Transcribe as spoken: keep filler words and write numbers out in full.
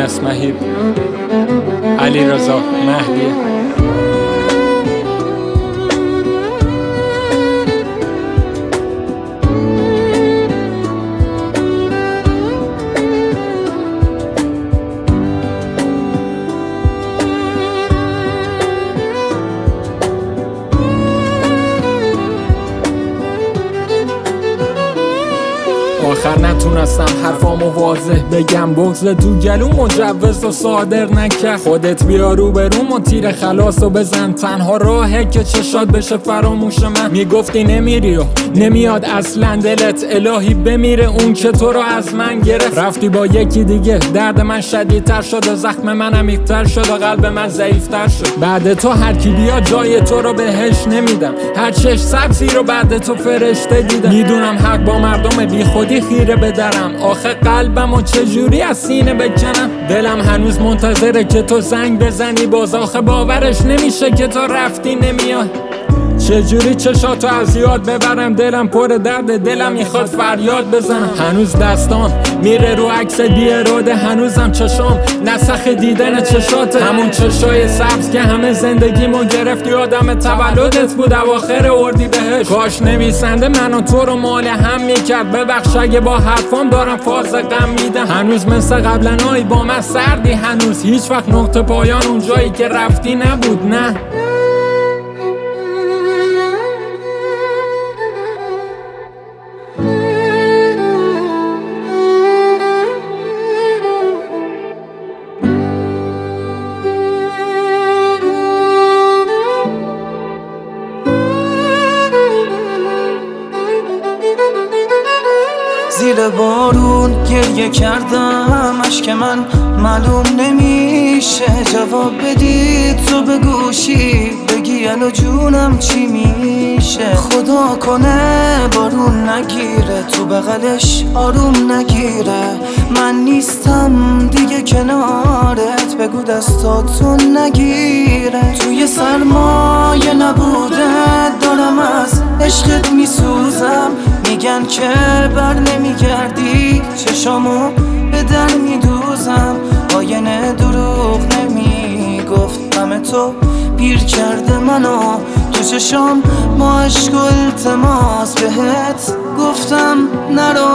یونس مهیب، علیرضا مهدی. آخر نتونستم حرفامو واضح بگم، بغض تو گلو مجوز و صادر نکرد. خودت بیا رو بروم و تیر خلاص و بزن، تنها راهه که چشات بشه فراموش من. میگفتی نمیری و نمیاد اصلا دلت، الهی بمیره اون که تو رو از من گرفت. رفتی با یکی دیگه، درد من شدیدتر شد و زخم من عمیق‌تر شد و قلب من ضعیف‌تر شد. بعد تو هر کی بیا جای تو رو بهش نمیدم، هر چش سبزی رو بعد تو فرشته دیدم. میدونم حق با مردم بی خودی خیره بدرم، آخه قلبم و چجوری از سینه بکنم. دلم هنوز منتظره که تو زنگ بزنی باز، آخه باورش نمیشه که تو رفتی نمیاد. چجوری چشاتو از یاد ببرم، دلم پر درد، دلم میخواد فریاد بزنم. هنوز دستان میره رو عکس بی اراده، هنوزم چشام نسخ دیدن چشاته، همون چشای سبز که همه زندگیمو گرفت. یادم تولدت بود اواخر اردیبهشت، کاش نویسنده منو تو رو مال هم میکرد. ببخش اگه با حرفام دارم فاز غم میدم، هنوز مثل قبلنای با من سردی، هنوز هیچ وقت نقطه پایان اون جایی که رفتی نبود. نه زیر بارون گریه کردم، اشک من معلوم نمیشه. جواب بدی تو به گوشی، بگی الو جونم چی میشه. خدا کنه بارون نگیره، تو بغلش آروم نگیره. من نیستم دیگه کنارت، بگو دستاتو نگیره. توی سرمایه نبوده دارم از عشقت میسوزم، میگن که بر نمیگردی، چشامو به در میدوزم. آینه دروغ نمیگفت، غم تو پیر کرده منو. تو چشام با عشق و التماس بهت گفتم نرو